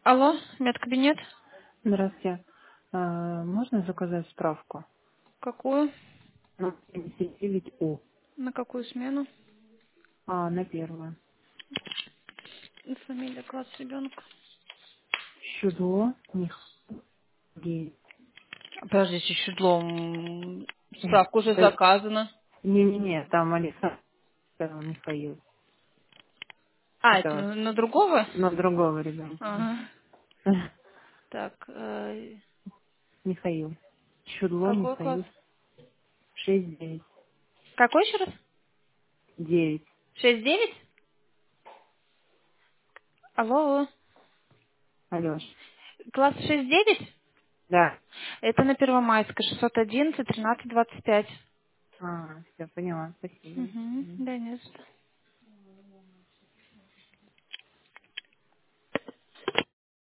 Алло, медкабинет? Здравствуйте. Можно заказать справку? Какую? На 79У. На какую смену? На первую. Фамилия, класс ребенка. Щудло, Михаил. Подождите, Щедло. Справка уже заказана. Не-не-не, там Александр Михаил. А, это Это на другого? на другого ребенка. Ага. Так, Михаил. Щудло, какой класс? Михаил. 6-9. Какой еще раз? 9. 6-9? Алло. Алёш. Класс 6-9? Да. Это на Первомайской, 611, 1325. Все, поняла. Спасибо. Угу. Да, не за что.